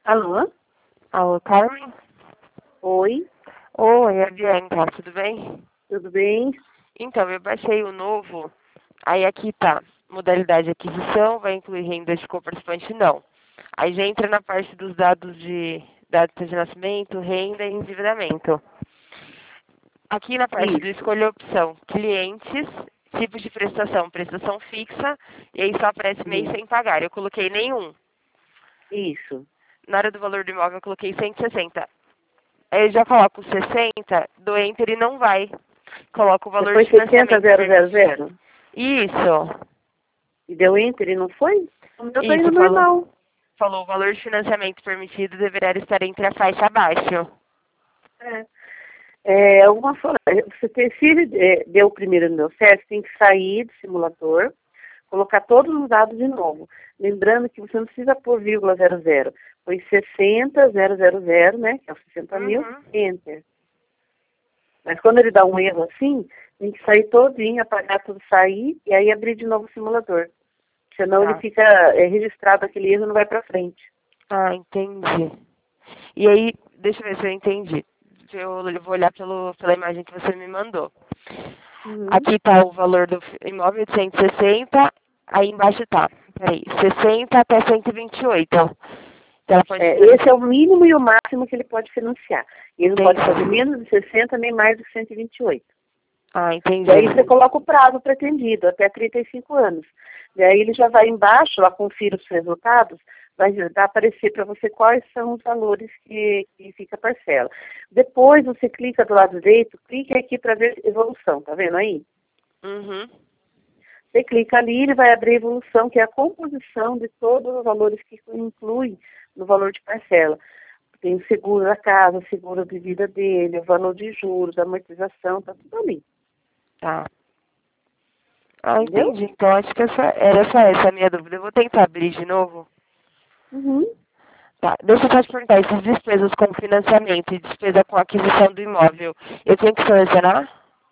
Alô? Alô, Carmen? Oi, Oi, é a Bianca, tudo bem? tudo bem? Então, eu baixei o novo, aí aqui tá, modalidade aquisição, vai incluir renda de co-participante? Não. Aí já entra na parte dos dados de data de nascimento, renda e endividamento. Aqui na parte do Isso, escolha opção, clientes, tipo de prestação, prestação fixa, e aí só aparece mês uhum, sem pagar. Eu coloquei nenhum. isso. Na hora do valor do imóvel eu coloquei 160. Aí eu já coloco 60, do Enter e não vai. Coloca o Você valor foi de financiamento permitido. 600,000 Isso. e deu enter e não foi? O meu tá Isso, indo normal. falou o valor de financiamento permitido deverá estar entre a faixa abaixo. É. Alguma forma, se deu o primeiro e não deu certo, tem que sair do simulador, colocar todos os dados de novo. Lembrando que você não precisa pôr vírgula 00. Foi 60,000, né? Que é os 60 mil, Uhum. enter. Mas quando ele dá um erro assim, tem que sair todinho, apagar tudo, sair e aí abrir de novo o simulador. Senão ele Tá. fica registrado aquele erro e não vai para frente. Ah, entendi. E aí, deixa eu ver se eu entendi. Eu vou olhar pela imagem que você me mandou. Uhum. Aqui está o valor do imóvel de 160, aí embaixo está, peraí, 60 até 128. Então ela pode Esse é o mínimo e o máximo que ele pode financiar. E ele não pode fazer entendi. menos de 60 nem mais de 128. Ah, E aí você entendi. coloca o prazo pretendido, até 35 anos. E aí ele já vai embaixo, lá confira os resultados, vai aparecer para você quais são os valores que fica a parcela. Depois você clica do lado direito, clique aqui para ver evolução, tá vendo aí? Uhum. Você clica ali, ele vai abrir a evolução, que é a composição de todos os valores que inclui no valor de parcela. Tem o seguro da casa, o seguro de vida dele, o valor de juros, a amortização, tá tudo ali. Tá. Ah, Entendeu? entendi. Então acho que era só essa a minha dúvida. Eu vou tentar abrir de novo. Uhum. Tá. Deixa eu só te perguntar, essas despesas com financiamento e despesa com aquisição do imóvel, eu tenho que selecionar?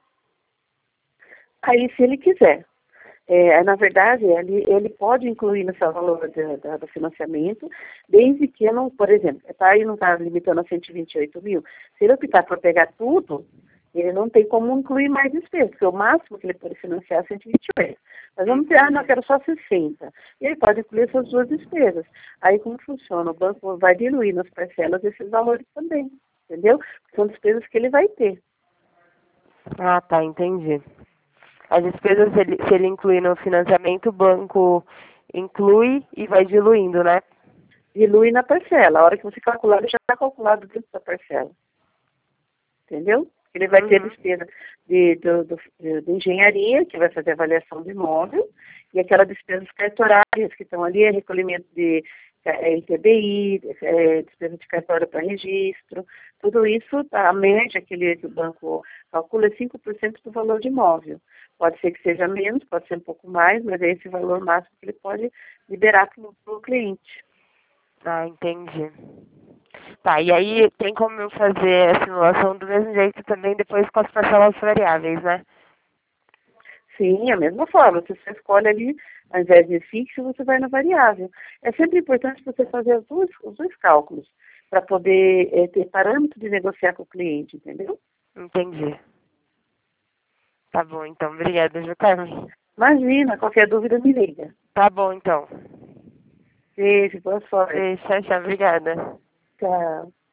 Aí, se ele quiser. Na verdade, ele pode incluir nesse valor do financiamento, desde que não, por exemplo, aí não está limitando a 128 mil. Se ele optar por pegar tudo, ele não tem como incluir mais despesas, porque o máximo que ele pode financiar é 128. Mas vamos ter, não, eu Entendi. quero só 60. E ele pode incluir essas duas despesas. Aí como funciona? O banco vai diluir nas parcelas esses valores também, entendeu? São despesas que ele vai ter. Ah, tá, entendi. As despesas, se ele incluir no financiamento, o banco inclui e vai diluindo, né? Dilui na parcela. A hora que você calcular, ele já está calculado dentro da parcela. Entendeu? Ele vai ter Uhum. despesa de engenharia, que vai fazer avaliação do imóvel, e aquelas despesas cartorárias que estão ali, recolhimento de ITBI, despesa de cartório para registro, tudo isso, a média que o banco calcula é 5% do valor de imóvel. Pode ser que seja menos, pode ser um pouco mais, mas é esse valor máximo que ele pode liberar para o cliente. Ah, entendi. Tá, e aí tem como eu fazer a simulação do mesmo jeito também depois com as parcelas variáveis, né? Sim, a mesma forma. Se você escolhe ali, ao invés de fixo, você vai na variável. É sempre importante você fazer os dois cálculos, para poder ter parâmetro de negociar com o cliente, entendeu? Entendi. Tá bom, então. Obrigada, viu, Carmen? Imagina, qualquer dúvida me liga. Tá bom, então. Beijo, boa sorte. Beijo, tchau, tchau. Obrigada. Tchau.